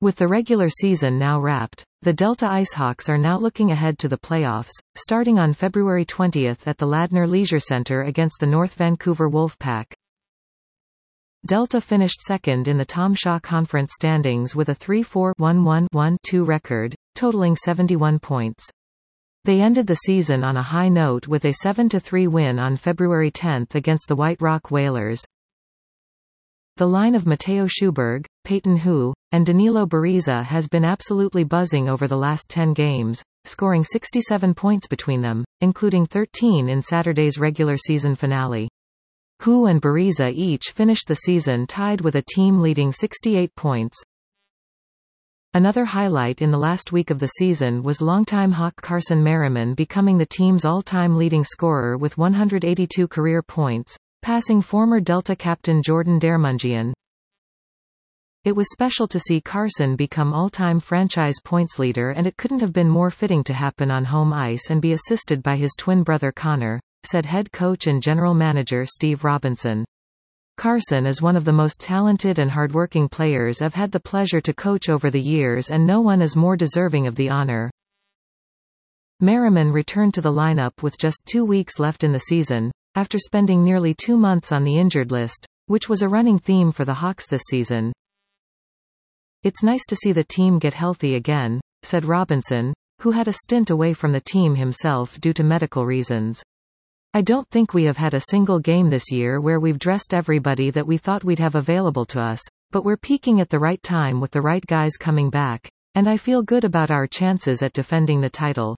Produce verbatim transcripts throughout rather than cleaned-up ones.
With the regular season now wrapped, the Delta IceHawks are now looking ahead to the playoffs, starting on February twentieth at the Ladner Leisure Centre against the North Vancouver Wolfpack. Delta finished second in the Tom Shaw Conference standings with a three four one one one two record, totaling seventy-one points. They ended the season on a high note with a seven to three win on February tenth against the White Rock Whalers. The line of Matteo Schuberg, Peyton Hu, and Danilo Bariza has been absolutely buzzing over the last ten games, scoring sixty-seven points between them, including thirteen in Saturday's regular season finale. Hu and Bariza each finished the season tied with a team-leading sixty-eight points. Another highlight in the last week of the season was longtime Hawk Carson Merriman becoming the team's all-time leading scorer with one hundred eighty-two career points, passing former Delta captain Jordan Dermungian. It was special to see Carson become all-time franchise points leader, and it couldn't have been more fitting to happen on home ice and be assisted by his twin brother Connor, said head coach and general manager Steve Robinson. Carson is one of the most talented and hardworking players I've had the pleasure to coach over the years, and no one is more deserving of the honor. Merriman returned to the lineup with just two weeks left in the season, after spending nearly two months on the injured list, which was a running theme for the Hawks this season. "It's nice to see the team get healthy again," said Robinson, who had a stint away from the team himself due to medical reasons. "I don't think we have had a single game this year where we've dressed everybody that we thought we'd have available to us, but we're peaking at the right time with the right guys coming back, and I feel good about our chances at defending the title."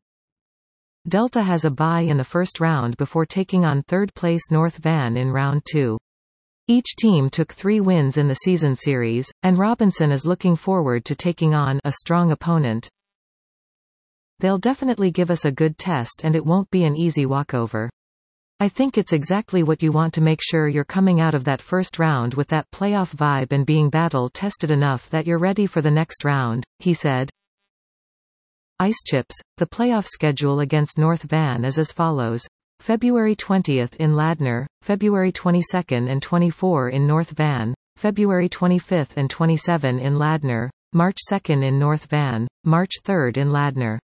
Delta has a bye in the first round before taking on third-place North Van in round two. Each team took three wins in the season series, and Robinson is looking forward to taking on a strong opponent. "They'll definitely give us a good test, and it won't be an easy walkover. I think it's exactly what you want to make sure you're coming out of that first round with that playoff vibe and being battle-tested enough that you're ready for the next round," he said. Ice Chips. The playoff schedule against North Van is as follows. February twentieth in Ladner, February twenty-second and twenty-fourth in North Van, February twenty-fifth and twenty-seventh in Ladner, March second in North Van, March third in Ladner.